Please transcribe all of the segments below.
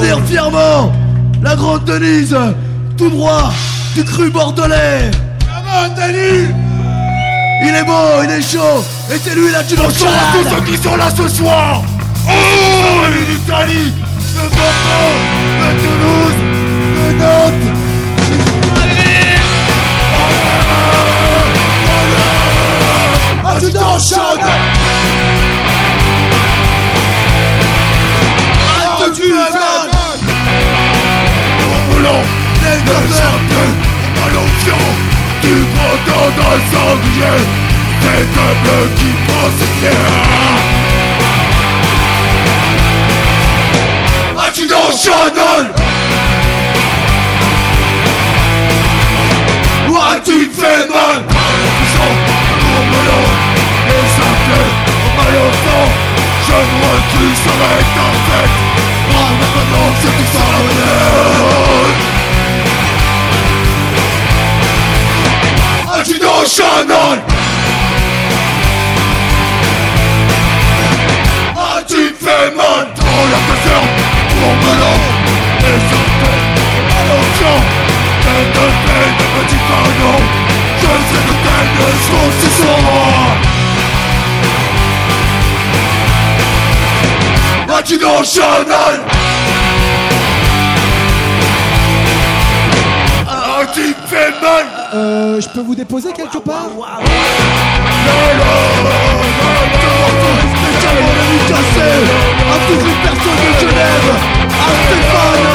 dire fièrement la grande Denise, tout droit du cru bordelais. Comment, Denis? Il est beau, il est chaud, et c'est lui l'adjudant. Bonjour à tous ceux qui sont là ce soir. Oh, l'Italie, de Bordeaux, de Toulouse, de Nantes. Adjudant Chaude. Les gamins, Malenfiant, du breton dans le sanglier, des peuples qui pensent bien. Adjudant Chanel. Ouah, tu me fais mal. Ils sont melon, les appels, Malenfiant, je me recule, ça va être en fête. Ah, maintenant, c'est tout ça, Adjudant Chanel. Ah, tu me fais mal. Dans la caserne, pour melon, les appels, Malenfiant, de petits canons. Je sais que telles sont ce soir. Adjudant Chanel. Ah, tu me fais mal. Je peux vous déposer quelque part? Spécialement dédicacé à toutes les personnes de Genève, à Stéphane,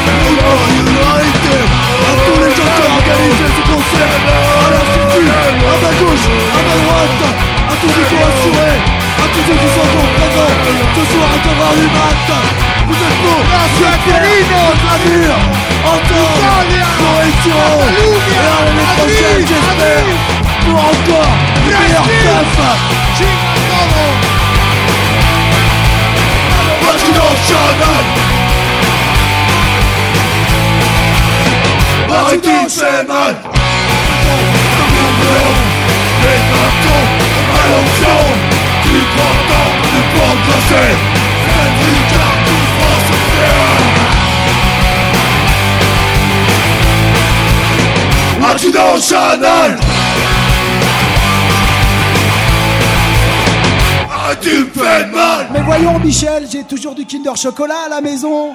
à tous les gens qui ont organisé ce concert, à l'Institut, à ma gauche, à ma droite, à tous ceux qui ont assuré, à tous ceux qui sont encore présents ce soir à 4h du mat. Vous êtes beaux, vous êtes fiers, gravir, entendre, correction, et à l'année prochaine j'espère, pour encore meilleur taf. Adjudant Chanel. Adjudant Chanel. Les bâtons, Malenfiant, du grand temps de progresser. C'est du car tout France fier. Adjudant Chanel. Ah, tu me fais mal. Mais voyons Michel, j'ai toujours du Kinder Chocolat à la maison.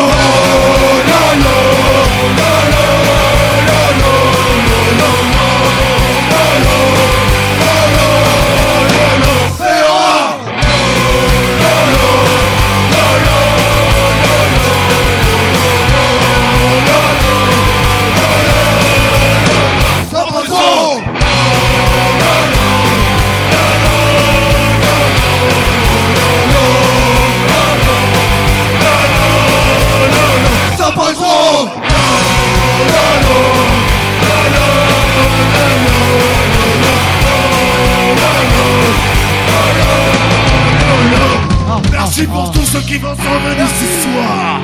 Merci pour tous ceux qui vont s'en venir ce soir.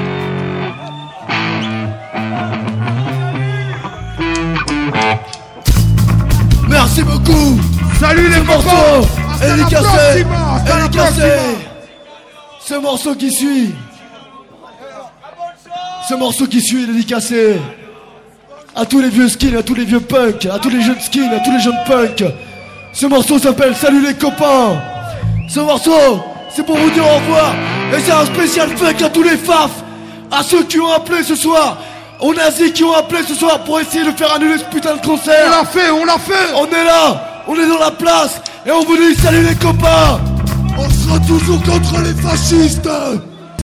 Merci beaucoup. Salut les morceaux. Elle est cassée. Ce morceau qui suit. Ce morceau qui suit est dédicacé à tous les vieux skins, à tous les vieux punks, à tous les jeunes skins, à tous les jeunes punks. Ce morceau s'appelle Salut les copains. Ce morceau, c'est pour vous dire au revoir. Et c'est un spécial fake à tous les faf, à ceux qui ont appelé ce soir, aux nazis qui ont appelé ce soir pour essayer de faire annuler ce putain de concert. On l'a fait. On est là, on est dans la place, et on vous dit salut les copains. On sera toujours contre les fascistes.